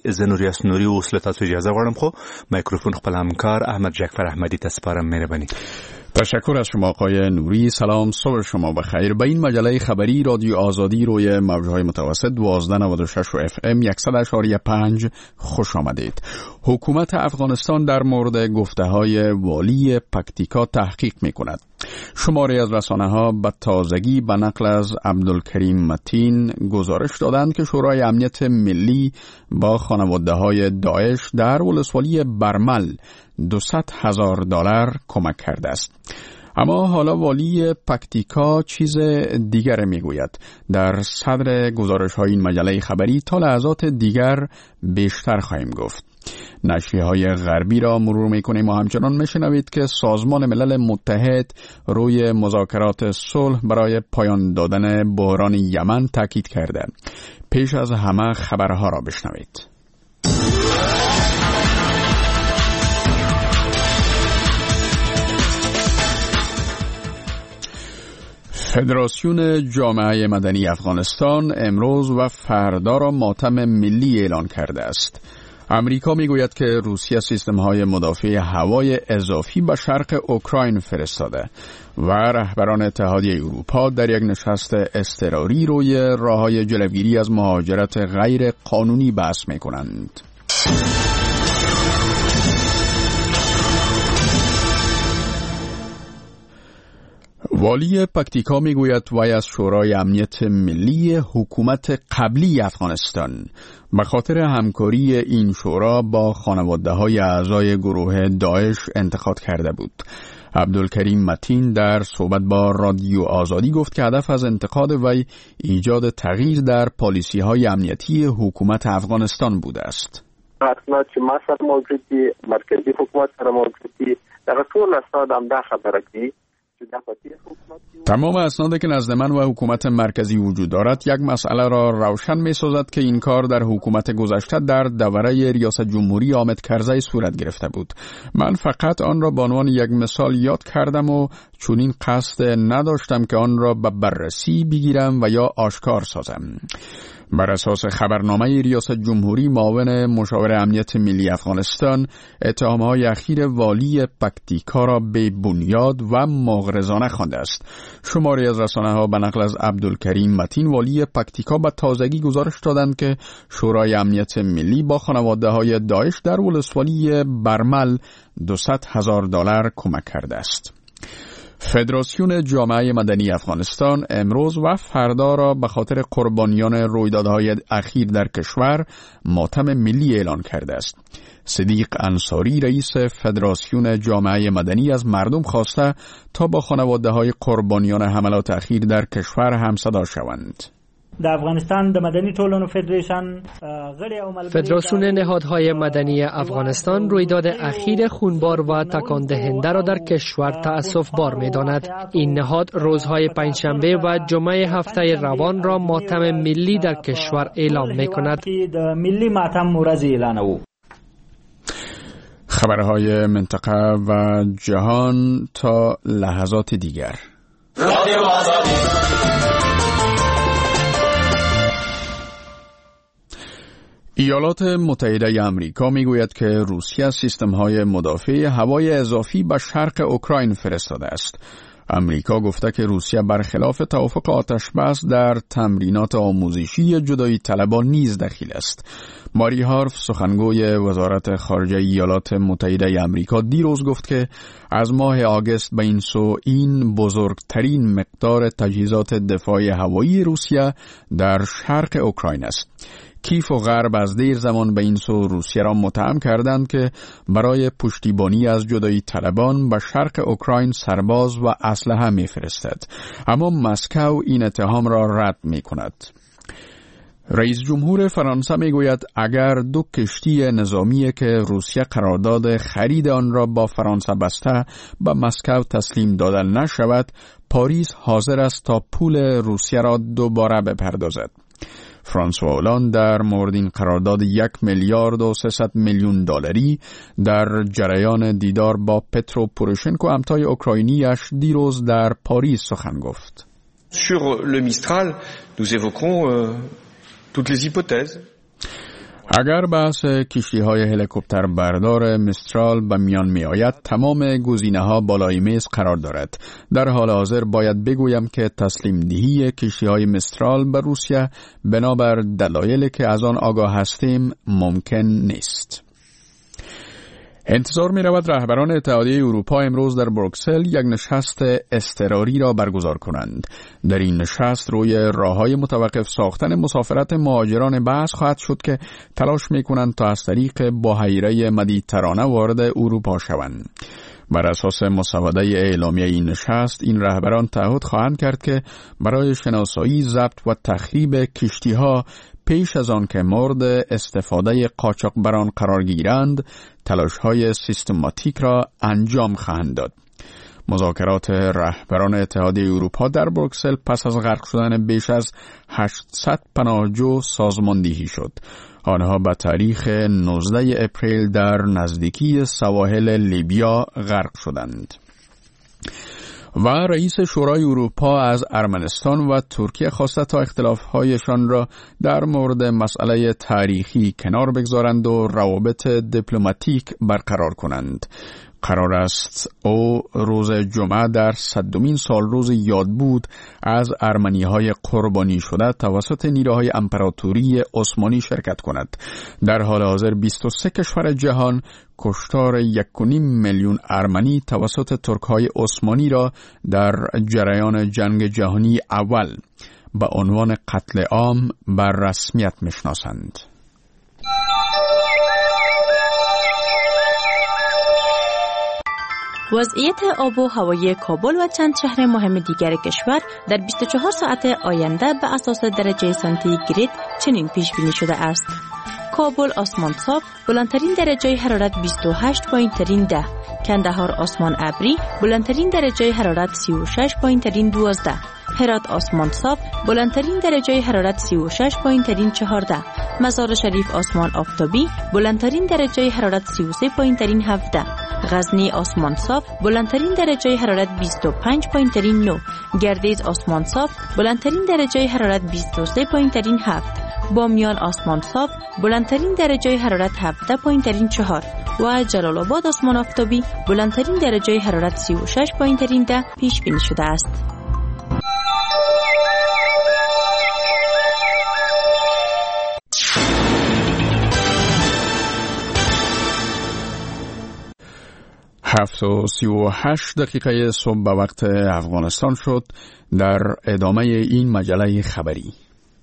زه نوریاس نوری اوس له تاسو اجازه غواړم خو مایکروفون خپل همکار احمد جعفر احمدی ته سپارم. مهرباني. تشکر از شما آقای نوری. سلام، صبح شما بخیر. به این مجله خبری رادیو آزادی روی موجهای متوسط 1296 و FM 100.5 خوش آمدید. حکومت افغانستان در مورد گفته‌های والی پکتیکا تحقیق می‌کند. شماری از رسانه‌ها به تازگی به نقل از عبدالکریم متین گزارش دادند که شورای امنیت ملی با خانواده‌های داعش در ولسوالی برمل $200,000 کمک کرده است. اما حالا والی پکتیکا چیز دیگر میگوید. در صدر گزارش های این مجله خبری تا لحظات دیگر بیشتر خواهیم گفت. نشریه‌های غربی را مرور میکنیم و همچنان میشنوید که سازمان ملل متحد روی مذاکرات صلح برای پایان دادن بحران یمن تاکید کرده. پیش از همه خبرها را بشنوید. فدراسیون جامعه مدنی افغانستان امروز و فردا را ماتم ملی اعلان کرده است. امریکا میگوید که روسیه سیستم‌های مدافع هوای اضافی به شرق اوکراین فرستاده و رهبران اتحادیه اروپا در یک نشست اضطراری روی راه‌های جلوگیری از مهاجرت غیر قانونی بحث می‌کنند. والی پکتیکا میگوید وی از شورای امنیت ملی حکومت قبلی افغانستان به خاطر همکاری این شورا با خانواده‌های اعضای گروه داعش انتخاب کرده بود. عبدالکریم متین در صحبت با رادیو آزادی گفت که هدف از انتقاد وی ایجاد تغییر در پالیسی‌های امنیتی حکومت افغانستان بوده است. اسناد چې ما سره موجود دي، مرکزی حکومت سره موجود دي، دغه ټول اسناد هم دا خبره کوي. تمام اسنادی که نزد من و حکومت مرکزی وجود دارد یک مسئله را روشن می سازد که این کار در حکومت گذشته در دوره ریاست جمهوری حامد کرزی صورت گرفته بود. من فقط آن را به عنوان یک مثال یاد کردم و چنین قصد نداشتم که آن را به بررسی بگیرم و یا آشکار سازم. بر اساس خبرنامه ریاست جمهوری، معاون مشاور امنیت ملی افغانستان اتهام‌های اخیر والی پکتیکا را بی بنیاد و مغرضانه خوانده است. شماری از رسانه‌ها به نقل از عبدالکریم متین والی پکتیکا به تازگی گزارش دادند که شورای امنیت ملی با خانواده‌های داعش در ولسوالی برمل $200,000 کمک کرده است. فدراسیون جامعه مدنی افغانستان امروز و فردا را به خاطر قربانیان رویدادهای اخیر در کشور ماتم ملی اعلان کرده است. صدیق انصاری رئیس فدراسیون جامعه مدنی از مردم خواسته تا با خانواده‌های قربانیان حملات اخیر در کشور همصدا شوند. د افغانستان د مدني ټولنو فدراسیون نهادهای مدنی افغانستان رویداد اخیر خونبار و تکان دهنده را در کشور تأسف بار می‌داند. این نهاد روزهای پنجشنبه و جمعه هفته روان را ماتم ملی در کشور اعلام می‌کند. خبرهای منطقه و جهان تا لحظات دیگر. رادیو آزادی. ایالات متحده آمریکا میگوید که روسیه سیستم‌های مدافع هوای اضافی به شرق اوکراین فرستاده است. آمریکا گفته که روسیه برخلاف توافق آتشبس در تمرینات آموزشی جدایی طلبان نیز دخیل است. ماری هارف سخنگوی وزارت خارجه ایالات متحده آمریکا دیروز گفت که از ماه آگوست به این سو این بزرگترین مقدار تجهیزات دفاع هوایی روسیه در شرق اوکراین است. کیف و غرب از دیر زمان به این سو روسیه را متهم کردند که برای پشتیبانی از جدایی طلبان به شرق اوکراین سرباز و اسلحه می‌فرستد، اما مسکو این اتهام را رد می‌کند. رئیس جمهور فرانسه میگوید اگر دو کشتی نظامی که روسیه قرارداد خرید آن را با فرانسه بسته به مسکو تسلیم داده نشود، پاریس حاضر است تا پول روسیه را دوباره بپردازد. فرانسوا هولند در مورد این قرارداد 1,300,000,000 دلاری در جریان دیدار با پترو پوروشنکو همتای اوکراینیش دیروز در پاریس سخن گفت. Sur le Mistral, nous évoquons toutes les hypothèses. اگر بحث کشتی‌های هلیکوپتر بردار مسترال به میان می آید، تمام گزینه‌ها بالای میز قرار دارد. در حال حاضر باید بگویم که تسلیم دهی کشتی‌های مسترال به روسیه بنابر دلایلی که از آن آگاه هستیم ممکن نیست. انتظار می رود رهبران اتحادیه اروپا امروز در بروکسل یک نشست اضطراری را برگزار کنند. در این نشست روی راه‌های متوقف ساختن مسافرت مهاجران بحث خواهد شد که تلاش می کنند تا از طریق بحیره مدیترانه وارد اروپا شوند. بر اساس مسوده اعلامیه این نشست، این رهبران تعهد خواهند کرد که برای شناسایی، ضبط و تخریب کشتی‌ها پیش از آن که مورد استفاده قاچاقبران قرار گیرند، تلاش‌های سیستماتیک را انجام خواهند داد. مذاکرات رهبران اتحادیه اروپا در بروکسل پس از غرق شدن بیش از 800 پناهجو سازماندهی شد. آنها به تاریخ 19 اپریل در نزدیکی سواحل لیبیا غرق شدند. و رئیس شورای اروپا از ارمنستان و ترکیه خواسته تا اختلاف‌هایشان را در مورد مسئله تاریخی کنار بگذارند و روابط دیپلماتیک برقرار کنند. قرار است او روز جمعه در 100مین سالروز یادبود از ارمنی‌های قربانی شده توسط نیروهای امپراتوری عثمانی شرکت کند. در حال حاضر 23 کشور جهان کشتار 1.5 میلیون ارمنی توسط ترک‌های عثمانی را در جریان جنگ جهانی اول به عنوان قتل عام بر رسمیت می‌شناسند. وضعیت آب و هوایی کابل و چند شهر مهم دیگر کشور در 24 ساعت آینده به اساس درجه سانتیگراد چنین پیش بینی شده است. کابل آسمان صاف، بلندترین درجه حرارت 28.10. کندهار آسمان ابری، بلندترین درجه حرارت 36.12. هرات آسمان صاف، بلندترین درجه حرارت 36.14. مزار شریف آسمان آفتابی، بلندترین درجه حرارت 33.17. غزنی آسمان صاف، بلندترین درجه حرارت 25.9. گردیز آسمان صاف، بلندترین درجه حرارت 23.7. بامیان آسمان صاف، بلندترین درجه حرارت 17.4. و جلال آباد آسمان آفتابی، بلندترین درجه حرارت 36.10 پیش بینی شده است. هفت و 38 دقیقه صبح به وقت افغانستان شد. در ادامه این مجله خبری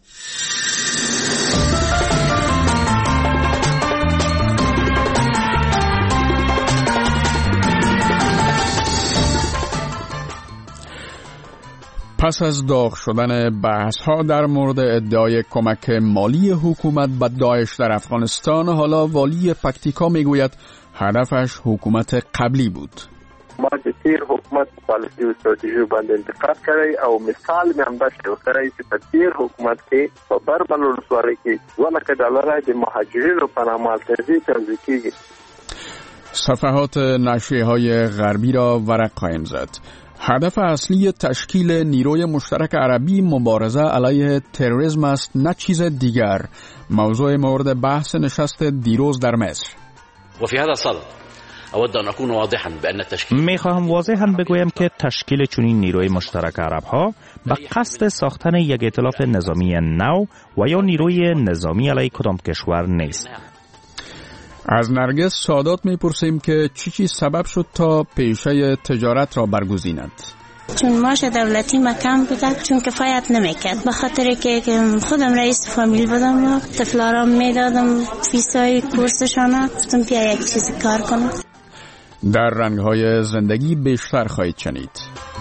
پس از داغ شدن بحث‌ها در مورد ادعای کمک مالی حکومت به داعش در افغانستان، حالا والی پکتیکا میگوید هدفش حکومت قبلی بود. ما د تیر حکومت پالیسی او استراتیژي باندې انتقاد کړی او مثال مې هم داسې وکړی چې په تیر حکومت کې په بربل ولسوالۍ کې $2,000,000 د مهاجرینو په نامه التزی توزیع کیږي. صفحات نشریه‌های غربی را ورق خواهیم زد. هدف اصلی تشکیل نیروی مشترک عربی مبارزه علیه تروریسم است، نه چیز دیگر. موضوع مورد بحث نشست دیروز در مصر. وفي هذا الصدد اود ان اكون واضحا بان التشکیل میخواهم واضحاً بگویم که تشکیل چنین نیروی مشترک عرب‌ها به قصد ساختن یک ائتلاف نظامی نو و یا نیروی نظامی علیه کدام کشور نیست. از نرگس سادات میپرسیم که چی سبب شد تا پیشه تجارت را برگزیند. چون معاش دولتی مکم بوده، چون کفایت نمیکرد، به خاطر که خودم رئیس فامیل بودم و طفلارم میدادم فیسای کورسشان، گفتم بیا یک چیزی کار کنم. در رنگ‌های زندگی بیشتر خواهید شنید.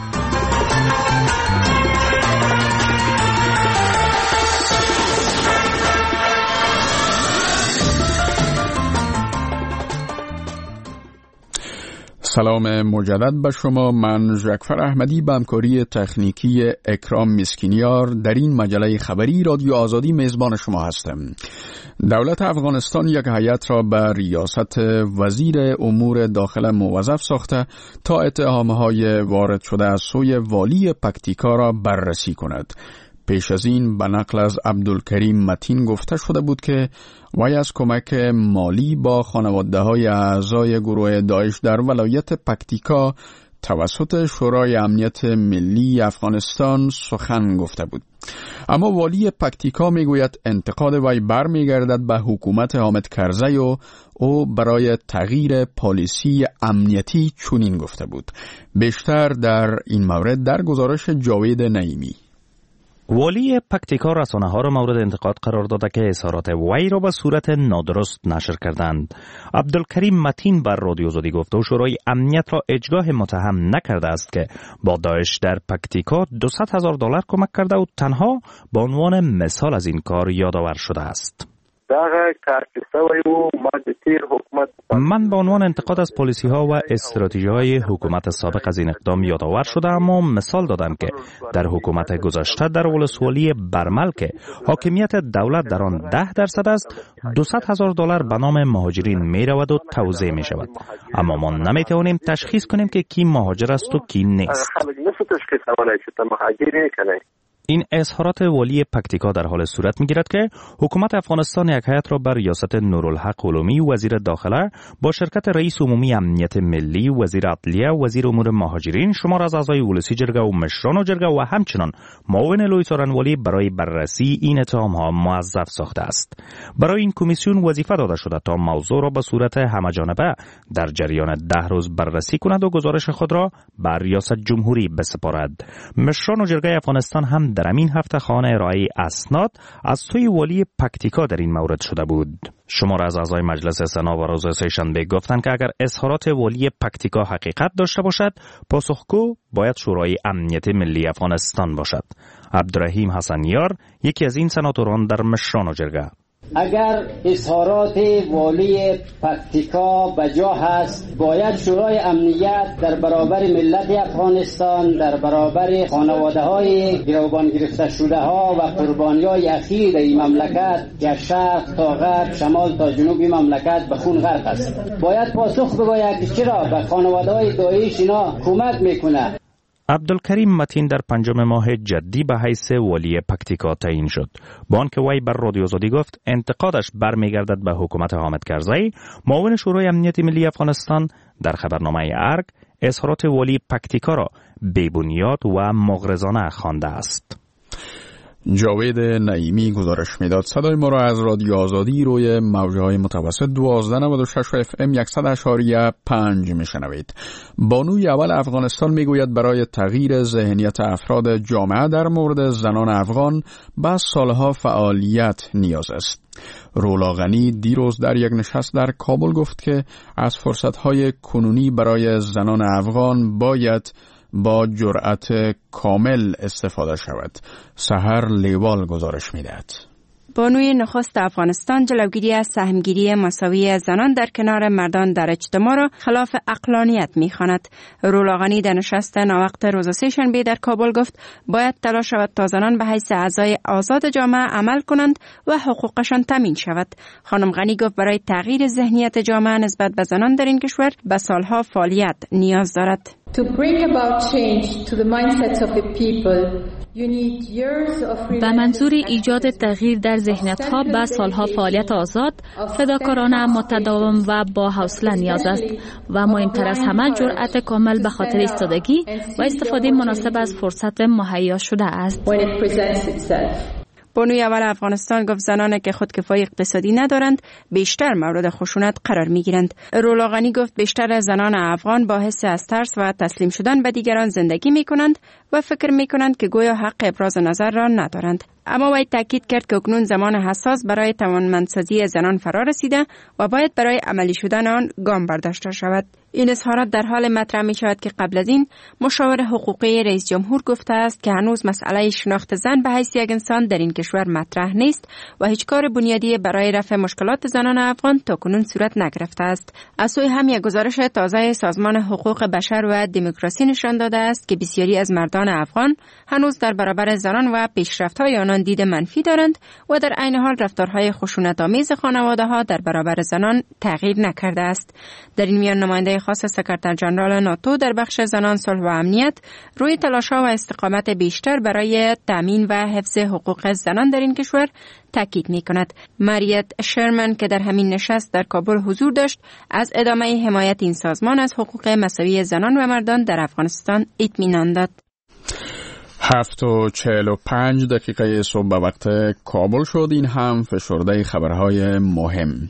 سلام مجدد به شما. من جعفر احمدی به همکاری تکنیکی اکرام مسکینیار در این مجله خبری رادیو آزادی میزبان شما هستم. دولت افغانستان یک هیئت را به ریاست وزیر امور داخل موظف ساخته تا اتهام‌های وارد شده از سوی والی پکتیکا را بررسی کند. پیش از این به نقل از عبدالکریم متین گفته شده بود که وی از کمک مالی با خانواده‌های اعضای گروه داعش در ولایت پکتیکا توسط شورای امنیت ملی افغانستان سخن گفته بود. اما والی پکتیکا میگوید انتقاد وی برمیگردد به حکومت حامد کرزی و او برای تغییر پالیسی امنیتی چنین گفته بود. بیشتر در این مورد در گزارش جاوید نعیمی. والی پکتیکا رسانه‌ها را مورد انتقاد قرار داده که اظهارات وی را به صورت نادرست نشر کردند. عبدالکریم متین بر رادیو آزادی گفت و شورای امنیت را اجگاه متهم نکرده است که با داعش در پکتیکا $200,000 کمک کرده و تنها به عنوان مثال از این کار یادآور شده است. من به عنوان انتقاد از پالیسی ها و استراتژی های حکومت سابق از این اقدام یادآور شده، اما مثال دادم که در حکومت گذشته در ولسوالی برمل که حاکمیت دولت در آن 10% است، $200,000 به نام مهاجرین می رود و توزیع می شود، اما ما نمی توانیم تشخیص کنیم که کی مهاجر است و کی نیست. این اظهارات والی پکتیکا در حال صورت می‌گیرد که حکومت افغانستان یک هیئت را بر ریاست نورالحق علومی وزیر داخله با شرکت رئیس عمومی امنیت ملی، وزیر عدلیه، وزیر امور مهاجرین، شمار از اعضای ولسی جرگه و مشران جرگه و همچنان معاون لوی څارنوالي برای بررسی این اتهام‌ها موظف ساخته است. برای این کمیسیون وظیفه داده شده تا موضوع را به صورت همه‌جانبه در جریان 10 روز بررسی کند و گزارش خود را بر ریاست جمهوری بسپارد. مشران جرگه افغانستان هم در این هفته خواهان ارائه اسناد از سوی والی پکتیکا در این مورد شده بود. شمار از اعضای مجلس سنا و روز سه‌شنبه گفتند که اگر اظهارات والی پکتیکا حقیقت داشته باشد، پاسخگو باید شورای امنیت ملی افغانستان باشد. عبدالرحیم حسنیار یکی از این سناتوران در مشران جرگه: اگر اظهارات والی پکتیکا بجا هست، باید شورای امنیت در برابر ملت افغانستان، در برابر خانواده های گروگان گرفته شده ها و قربانی های اخیر این مملکت که شرق تا غرب، شمال تا جنوب مملکت به خون غرق است، باید پاسخ بگوید که چرا به خانواده های داعش اینا کمک میکنه. عبدالکریم متین در 5 ماه جدی به حیث والی پکتیکا تعیین شد. با آنکه وی بر رادیو آزادی گفت انتقادش برمیگردد به حکومت حامد کرزی، معاون شورای امنیت ملی افغانستان در خبرنامه ارگ اظهارات والی پکتیکا را بی‌بنیاد و مغرضانه خوانده است. جاوید نعیمی گزارش میداد. صدای ما را از رادیو آزادی روی موجهای متوسط 1296 و FM 100.5 میشنوید. بانوی اول افغانستان میگوید برای تغییر ذهنیت افراد جامعه در مورد زنان افغان به سالها فعالیت نیاز است. رولا غنی دیروز در یک نشست در کابل گفت که از فرصتهای کنونی برای زنان افغان باید با جرأت کامل استفاده شود. سحر لیوال گزارش می‌دهد. بانوی نخست افغانستان جلوگیری از سهمگیری مساوی زنان در کنار مردان در اجتماع را خلاف عقلانیت می‌خواند. رولا غنی در نشست ناوقت روز سه‌شنبه در کابل گفت باید تلاش شود تا زنان به حیث اعضای آزاد جامعه عمل کنند و حقوقشان تامین شود. خانم غنی گفت برای تغییر ذهنیت جامعه نسبت به زنان در این کشور به سالها فعالیت نیاز دارد. To bring about change to the mindsets of the people, you need years of به منظور ایجاد تغییر در ذهنیت‌ها به سالها فعالیت آزاد، فداکارانه، متداوم و با حوصله نیاز است و مهمتر از همه جرأت کامل به خاطر ایستادگی و استفاده مناسب از فرصت مهیا شده است. بانوی اول افغانستان گفت زنانی که خودکفایی اقتصادی ندارند بیشتر مورد خشونت قرار میگیرند. رولا غنی گفت بیشتر زنان افغان با حس از ترس و تسلیم شدن به دیگران زندگی میکنند و فکر میکنند که گویا حق ابراز نظر را ندارند. اما وی تاکید کرد که اکنون زمان حساس برای توانمندسازی زنان فرا رسیده و باید برای عملی شدن آن گام برداشته شود. این اظهارات در حال مطرح می شود که قبل از این مشاور حقوقی رئیس جمهور گفته است که هنوز مسئله شناخت زن به حیث یک انسان در این کشور مطرح نیست و هیچ کار بنیادی برای رفع مشکلات زنان افغان تاکنون صورت نگرفته است. از سوی هم یک گزارش تازه سازمان حقوق بشر و دموکراسی نشان داده است که بسیاری از مردان افغان هنوز در برابر زنان و پیشرفت‌های آنها زنان دید منفی دارند و در عین حال رفتارهای خشونت‌آمیز خانواده‌ها در برابر زنان تغییر نکرده است. در این میان نماینده خاص سکرتر ژنرال ناتو در بخش زنان، صلح و امنیت روی تلاش‌ها و استقامت بیشتر برای تامین و حفظ حقوق زنان در این کشور تاکید می‌کند. ماریت شرمن که در همین نشست در کابل حضور داشت، از ادامه حمایت این سازمان از حقوق مساوی زنان و مردان در افغانستان اطمینان داد. 7:45 صبح به وقت کابل شد. این هم فشرده خبرهای مهم.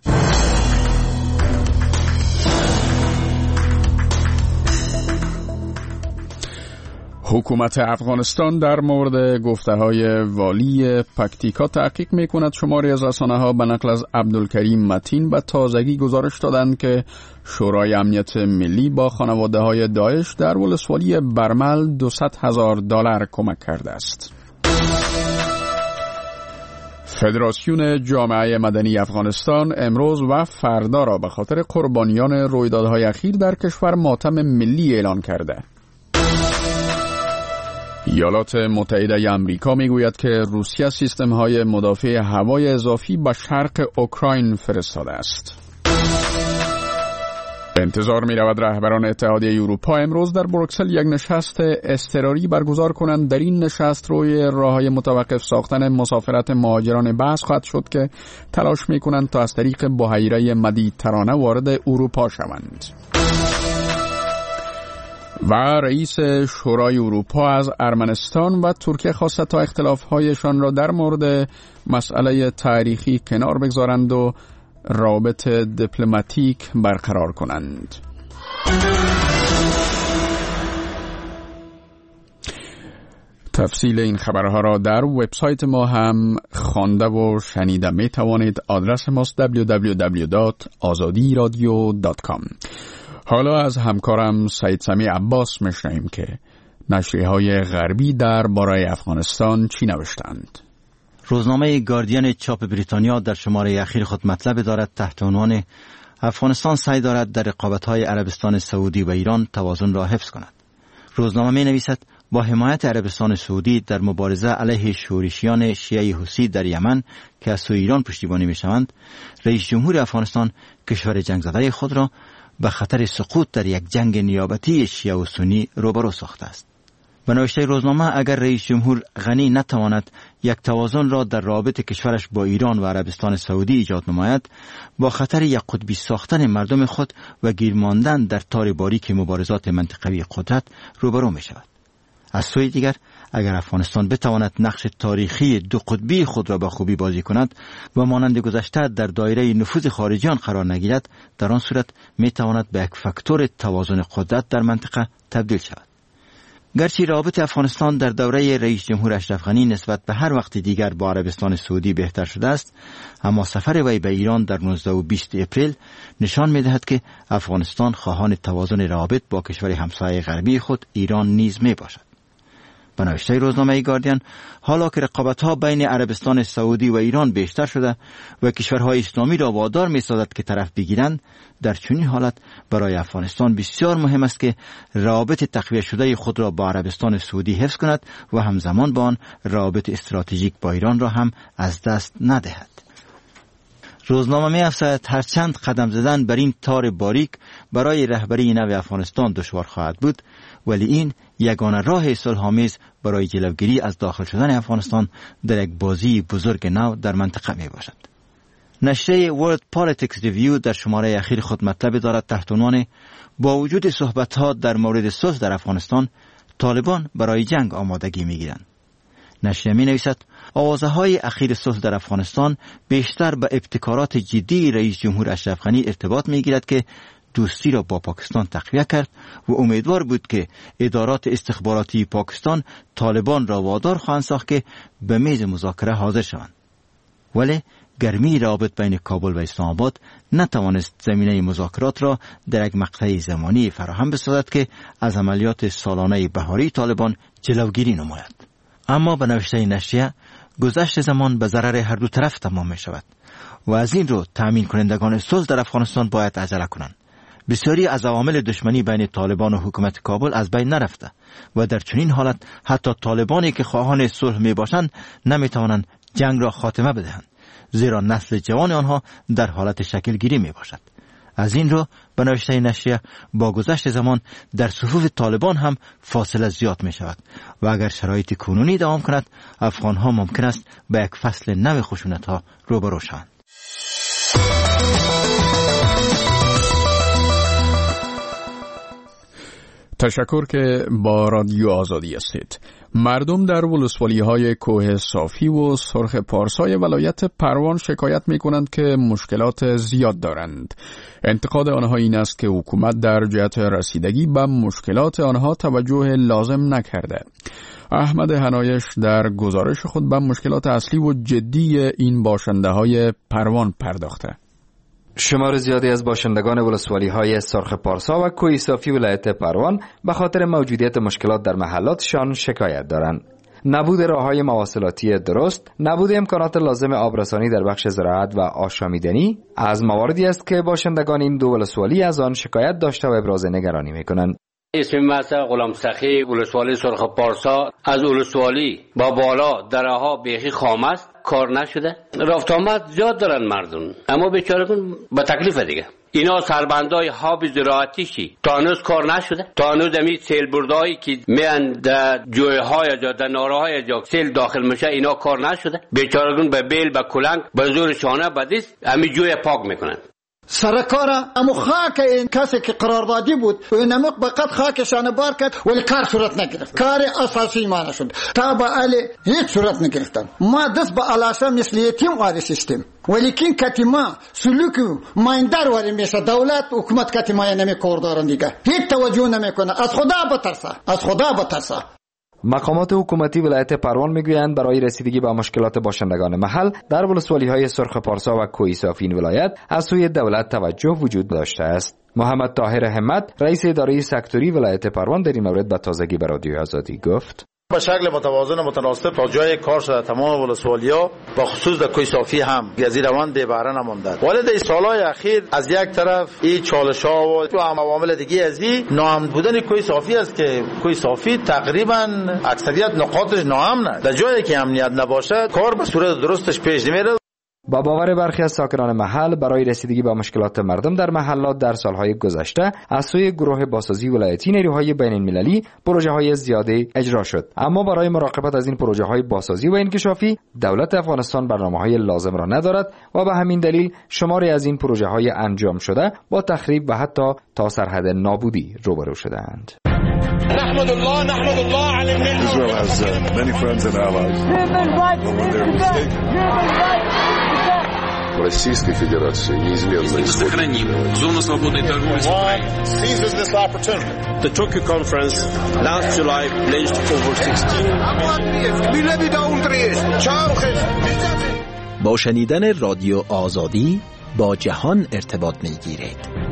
حکومت افغانستان در مورد گفته‌های والی پکتیکا تحقیق می‌کند. شماری از رسانه‌ها به نقل از عبدالکریم متین به تازگی گزارش دادند که شورای امنیت ملی با خانواده‌های داعش در ولسوالی برمل $200,000 کمک کرده است. فدراسیون جامعه مدنی افغانستان امروز و فردا را به خاطر قربانیان رویدادهای اخیر در کشور ماتم ملی اعلان کرده. ایالات متحده آمریکا میگوید که روسیه سیستم‌های مدافع هوای اضافی به شرق اوکراین فرستاده است. انتظار می‌رود رهبران اتحادیه اروپا امروز در بروکسل یک نشست اضطراری برگزار کنند. در این نشست روی راه‌های متوقف ساختن مسافرت مهاجران بحث خواهد شد که تلاش می‌کنند تا از طریق بحیره مدیترانه وارد اروپا شوند. و رئیس شورای اروپا از ارمنستان و ترکیه خواسته تا اختلاف‌هایشان را در مورد مسئله تاریخی کنار بگذارند و روابط دیپلماتیک برقرار کنند. تفصیل این خبرها را در وبسایت ما هم خوانده و شنیده می توانید. آدرس ماست www.azadiradio.com. حالا از همکارم سعید سمی عباس میشنویم که نشریه‌های غربی درباره افغانستان چی نوشتند. روزنامه گاردین چاپ بریتانیا در شماره اخیر خود مطلب دارد تحت عنوان افغانستان سعی دارد در رقابت‌های عربستان سعودی و ایران توازن را حفظ کند. روزنامه می‌نویسد با حمایت عربستان سعودی در مبارزه علیه شورشیان شیعه حوثی در یمن که از سوی ایران پشتیبانی می‌شوند، رئیس جمهور افغانستان کشور جنگ زده خود را به خطر سقوط در یک جنگ نیابتی شیعه و سنی روبرو ساخته است. به نوشته روزنامه اگر رئیس جمهور غنی نتواند یک توازن را در رابطه کشورش با ایران و عربستان سعودی ایجاد نماید، با خطر یک قطبی ساختن مردم خود و گیر ماندن در تار باریک مبارزات منطقوی قدرت روبرو می شود. از سوی دیگر اگر افغانستان بتواند نقش تاریخی دو قطبی خود را به خوبی بازی کند و مانند گذشته در دایره نفوذ خارجیان قرار نگیرد، در آن صورت می تواند به یک فاکتور توازن قدرت در منطقه تبدیل شود. گرچه روابط افغانستان در دوره رئیس جمهور اشرف غنی نسبت به هر وقت دیگر با عربستان سعودی بهتر شده است، اما سفر وی به ایران در 19 و 20 اپریل نشان می‌دهد که افغانستان خواهان توازن روابط با کشور همسایه غربی خود ایران نیز میباشد. به نوشته روزنامه گاردین، حالا که رقابت‌ها بین عربستان سعودی و ایران بیشتر شده و کشورهای اسلامی را وادار می‌سازد که طرف بگیرند، در چنین حالت برای افغانستان بسیار مهم است که روابط تقویت شده خود را با عربستان سعودی حفظ کند و همزمان با آن روابط استراتژیک با ایران را هم از دست ندهد. روزنامه می‌افزاید هرچند قدم زدن بر این تار باریک برای رهبری نو افغانستان دشوار خواهد بود، ولی این یگانه راه صلح‌آمیز برای جلوگیری از داخل شدن افغانستان در یک بازی بزرگ نو در منطقه می باشد. نشریه World Politics Review در شماره اخیر خود مطلب دارد تحت عنوان با وجود صحبت‌ها در مورد صلح در افغانستان، طالبان برای جنگ آمادگی می‌گیرند. نشریه می‌نویسد آوازه‌های اخیر صلح در افغانستان بیشتر به ابتکارات جدی رئیس جمهور اشرف غنی ارتباط می‌گیرد که دوستی را با پاکستان تقویت کرد و امیدوار بود که ادارات استخباراتی پاکستان طالبان را وادار خواهند ساخت که به میز مذاکره حاضر شوند. ولی گرمی روابط بین کابل و اسلام آباد نتوانست زمینه مذاکرات را در یک مقطع زمانی فراهم بسازد که از عملیات سالانه بهاری طالبان جلوگیری نماید. اما به نوشته نشریه، گذشت زمان به ضرر هر دو طرف تمام می شود و از این رو تأمین کنندگان صلح در افغانستان باید عجله کنند. بسیاری از عوامل دشمنی بین طالبان و حکومت کابل از بین نرفته و در چنین حالت حتی طالبانی که خواهان صلح می باشند نمی توانند جنگ را خاتمه بدهند، زیرا نسل جوان آنها در حالت شکل گیری می باشد. از این رو به نوشته نشریه با گذشت زمان در صفوف طالبان هم فاصله زیاد می شود و اگر شرایط کنونی دوام کند افغان ها ممکن است به یک فصل نو خشونت ها روبرو شوند. تشکر که با رادیو آزادی هستید. مردم در ولسوالی‌های کوه صافی و سرخ پارسای ولایت پروان شکایت می‌کنند که مشکلات زیاد دارند. انتقاد آنها این است که حکومت در جهت رسیدگی به مشکلات آنها توجه لازم نکرده. احمد حنایش در گزارش خود به مشکلات اصلی و جدی این باشنده‌های پروان پرداخته. شمار زیادی از باشندگان ولسوالی‌های سرخ پارسا و کوه صافی ولایت پروان به خاطر موجودیت مشکلات در محلاتشان شکایت دارند. نبود راه‌های مواصلاتی درست، نبود امکانات لازم آبرسانی در بخش زراعت و آشامیدنی از مواردی است که باشندگان این دو ولسوالی از آن شکایت داشته و ابراز نگرانی می‌کنند. اسم من غلام سخی، ولسوالی سرخ پارسا. از ولسوالی با بالا درها بیخی خام است، کار نشده. رفت آمد زیاد دارن مردم، اما بیچارگون با تکلیف دیگه. اینا سربندای حاب زراعتیشی تا هنوز کار نشده. تا هنوز امی سیل بردایی که میان در جویهای جا در ناراهای جا سیل داخل میشه اینا کار نشده. بیچارگون به بیل به کلنگ به زور شانه بدیست امی جوی پاک میکنن. سرکار امو خاک این کسی که قراردادی بود و این امو بقید خاکشان بار کرد ولی کار صورت نگرفت. کار اساسی ما نشد تا با علی هیچ صورت نگرفتن. ما دست با علاسه مثل یتیم واری سیستم ولیکن کتی ما سلوک مایندار واری میشه. دولت حکومت کتی ما نمی کردارن دیگه هیچ توجه نمیکنه. از خدا بترسه. مقامات حکومتی ولایت پروان میگویند برای رسیدگی به مشکلات باشندگان محل در ولسوالی‌های سرخ پارسا و کوه صافی این ولایت از سوی دولت توجه وجود داشته است. محمد طاهر همت رئیس اداره سکتوری ولایت پروان در این مورد به تازگی به رادیو آزادی گفت: به شکل متوازن متناسب تا جای کار شده تمام ولسوالیا با خصوص در کوه صافی هم گزیروان بهره نمانده. ولی در سالهای اخیر از یک طرف این چالش‌ها و عوامل دیگه از این ناامن بودن کوه صافی است که کوه صافی تقریبا اکثریت نقاطش ناامنه. در جایی که امنیت نباشه کار به صورت درستش پیش نمیره. با باور برخی از ساکنان محل برای رسیدگی به مشکلات مردم در محلات در سالهای گذشته از سوی گروه باسازی ولایتی نیروهای بین المللی پروژه‌های زیادی اجرا شد، اما برای مراقبت از این پروژه‌های باسازی و انکشافی دولت افغانستان برنامه‌های لازم را ندارد و به همین دلیل شماری از این پروژه‌های انجام شده با تخریب و حتی تا سرحد نابودی روبرو شدند. نحمد الله على النعمة. Israel has many friends and allies. When they're mistaken. Российской Федерации неизменно сохраним зону свободной торговли с Украиной. Seizes this opportunity. The Tokyo conference last July pledged over 16. با شنیدن رادیو آزادی با جهان ارتباط می‌گیرید.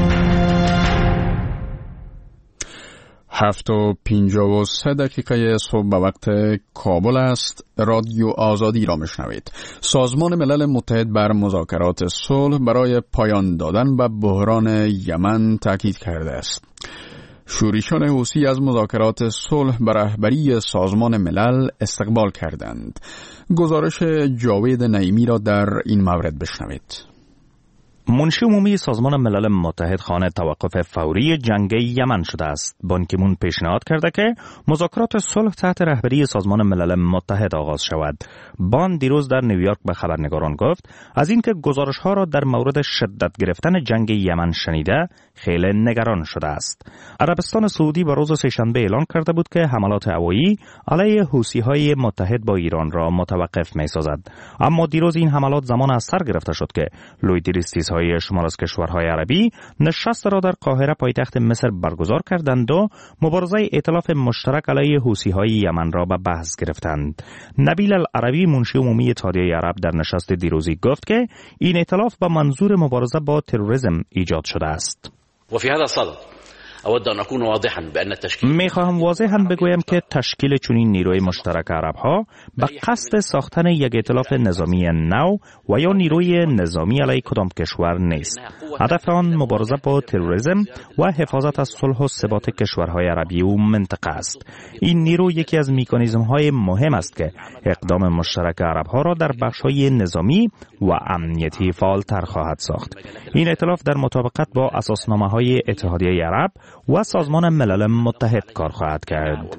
7:53 صبح به وقت کابل است. رادیو آزادی را میشنوید. سازمان ملل متحد بر مذاکرات صلح برای پایان دادن به بحران یمن تاکید کرده است. شورشیان حوثی از مذاکرات صلح به رهبری سازمان ملل استقبال کردند. گزارش جاوید نعیمی را در این مورد بشنوید. منشی عمومی سازمان ملل متحد خواهان توقف فوری جنگ یمن شده است. بان کی مون پیشنهاد کرده که مذاکرات صلح تحت رهبری سازمان ملل متحد آغاز شود. بان دیروز در نیویورک به خبرنگاران گفت از اینکه گزارش‌ها را در مورد شدت گرفتن جنگ یمن شنیده خیلی نگران شده است. عربستان سعودی به روز سه‌شنبه اعلام کرده بود که حملات هوایی علیه حوثی‌های متحد با ایران را متوقف می‌سازد. اما دیروز این حملات زمان از سر گرفته شد که لویدریستی‌های شمار از کشورهای عربی نشست را در قاهره پایتخت مصر برگزار کردند و مبارزه ائتلاف مشترک علیه حوثی‌های یمن را به بحث گرفتند. نبیل العربی منشی عمومی اتحادیه عرب در نشست دیروزی گفت که این ائتلاف به منظور مبارزه با تروریسم ایجاد شده است. وفي هذا الصدد میخواهم واضحاً بگویم که تشکیل چنین نیروی مشترک عرب‌ها به قصد ساختن یک ائتلاف نظامی نو و یا نیروی نظامی علیه کدام کشور نیست. هدف آن مبارزه با تروریسم و حفاظت از صلح و ثبات کشورهای عربی و منطقه است. این نیرو یکی از مکانیزم‌های مهم است که اقدام مشترک عرب‌ها را در بخش‌های نظامی و امنیتی فعال‌تر خواهد ساخت. این ائتلاف در مطابقت با اساسنامه‌های اتحادیه عرب و سازمان ملل متحد کار خواهد کرد.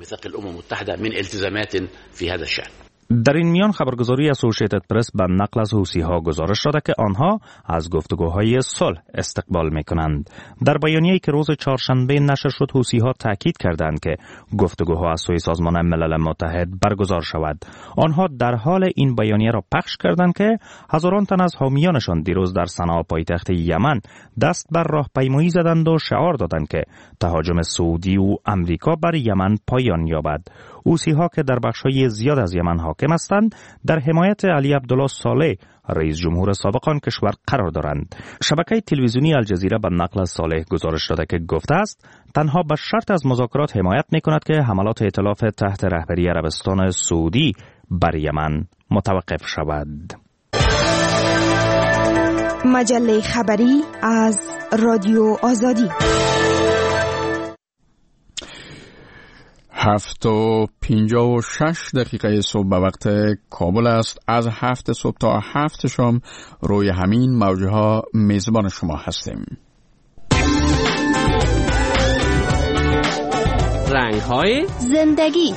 در این میان خبرگزاری اسوسییتد پرس به نقل از حوثی‌ها گزارش داده که آنها از گفتگوهای صلح استقبال می‌کنند. در بیانیه‌ای که روز چهارشنبه نشر شد، حوثی‌ها تاکید کردند که گفتگوها از سوی سازمان ملل متحد برگزار شود. آنها در حال این بیانیه را پخش کردند که هزاران تن از حامیانشان دیروز در صنعا پایتخت یمن دست بر راهپیمایی زدند و شعار دادند که تهاجم سعودی و امریکا بر یمن پایان یابد. حوثی‌ها که در بخش‌های زیاد از یمن حاکم هستند، در حمایت علی عبدالله صالح رئیس جمهور سابق آن کشور قرار دارند. شبکه تلویزیونی الجزیره به نقل از صالح گزارش داده که گفته است تنها به شرط از مذاکرات حمایت می‌کند که حملات ائتلاف تحت رهبری عربستان سعودی بر یمن متوقف شود. مجله خبری از رادیو آزادی. 7:56 صبح به وقت کابل است. از 7 صبح تا 7 شام روی همین موجه ها میزبان شما هستیم. رنگ های زندگی.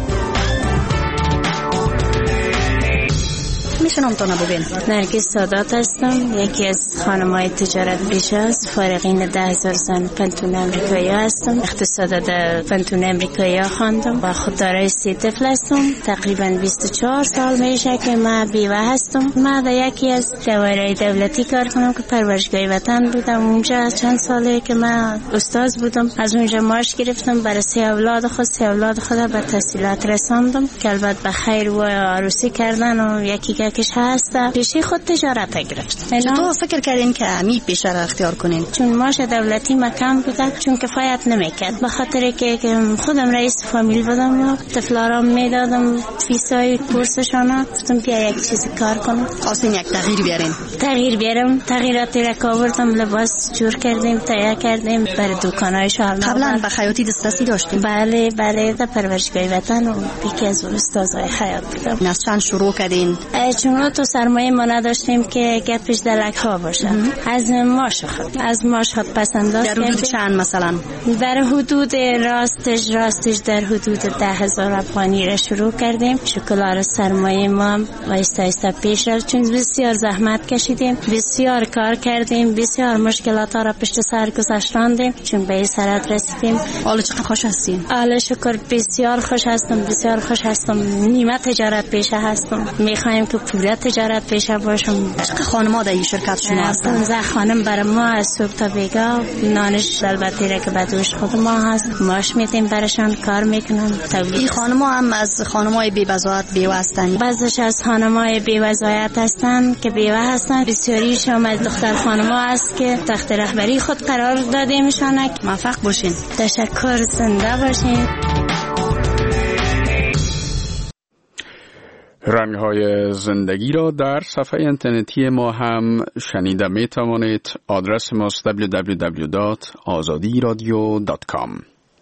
میشنم تا نبودین. نرگس سادات هستم، یکی از خانم‌های تجارت پیشه است. فارغین 10,000 زن پنتون امریکایی هستم. اقتصاد در پنتون امریکایی خواندم و خوددارای 3 طفل هستم. تقریبا 24 سال میشه که من بیوه هستم. من در یکی از دایره دولتی کار کنم که پرورشگاه وطن بودم. اونجا چند ساله که من استاد بودم. از اونجا معاش گرفتم برای 3 اولاد خود به تحصیلات رساندم که البته به خیر و عروسی کردن و یکی کش هست. پیشه خود تجارت گرفت. چطور فکر کردین که امی پیشه را اختیار کنین؟ چون معاش دولتی مکم بوده، چون کفایت نمیکرد. به خاطر که خودم رئیس فامیل بودم و طفلارام میدادم فیسای کورسشان. گفتم بیا یک چیزی کار کنم. خواستین یک تغییر بیارم. تغییراتی را آوردم، لباس جور کردیم، تهیه کردیم برای دکان‌های شهر. قبلا به خیاطی دسترسی داشتیم؟ بله در پرورشگاه وطن و یکی از استادای خیاط بودم. از چند شروع کردین؟ چون تو سرمایه ما نداشتیم که گپش دلک ها باشه. از ماش خود پس انداز در حدود چند مثلا؟ در حدود راستش در حدود 10,000 افغانی را شروع کردیم. شکلار سرمایه ما آهسته پیش رفت، چون بسیار زحمت کشیدیم، بسیار کار کردیم، بسیار مشکلات ها را پشت سر گذاشتیم، چون به این سرحد رسیدیم. حالا چقدر خوش هستین؟ حالا شکر بسیار خوش هستم. نیمه تجارت پیشه هستم. میخوایم که پورا تجارت پیشه باشم. چقدر خانم‌ها در این شرکت شما هستن؟ 15 خانم برای ما از صبح تا بیگاه. نانش البته را که بدوش خود ما هست، ماش میدیم برشان، کار میکنن. این خانم‌ها هم از خانم‌های بی‌وظایف بیوه هستن؟ بعضیش از خانم‌های بی‌وظایف هستن که بیوه هستن. بسیاریشون از دختر خانم‌ها است که تحت رهبری خود قرار داده میشن. موفق باشین. تشکر، زنده باشین. رنگ‌های زندگی را در صفحه اینترنتی ما هم شنیده می توانید. آدرس ما www.azadiradio.com.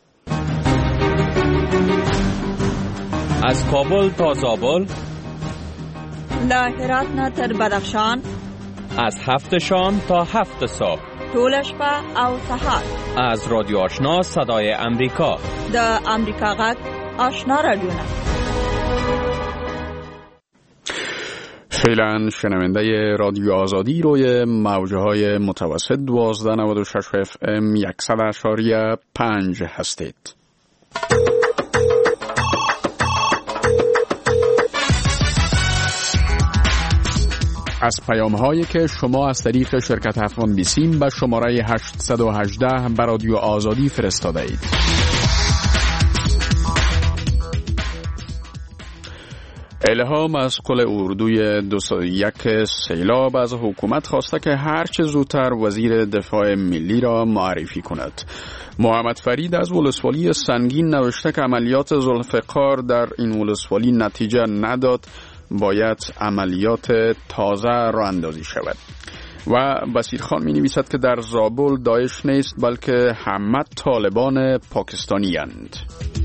از کابل تا زابل، له هرات نه تر بدخشان، از 7 شام تا 7 صبح، ټول شپه او سهار. از رادیو آشنا صدای امریکا، د امریکا غږ آشنا رادیو. فعلا شنونده رادیو آزادی روی موجه های متوسط 1296 FM 100.5 هستید. از پیام هایی که شما از طریق شرکت افغان بیسیم به شماره 818 به رادیو آزادی فرستاده اید. الهام از قل اردوی 201 سیلاب از حکومت خواسته که هرچه زودتر وزیر دفاع ملی را معرفی کند. محمد فرید از ولسوالی سنگین نوشته که عملیات ذوالفقار در این ولسوالی نتیجه نداد، باید عملیات تازه راه اندازی شود. و بصیرخان می نویسد که در زابل داعش نیست بلکه همه طالبان پاکستانی اند.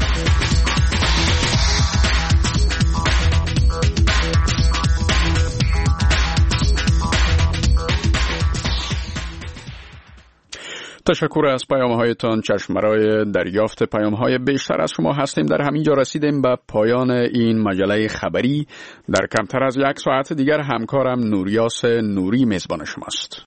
تشکر از پیام‌هایتان. چشمرای دریافت پیام‌های بیشتر از شما هستیم. در همین جا رسیدیم به پایان این مجله خبری. در کمتر از یک ساعت دیگر همکارم نوریاس نوری میزبان شماست.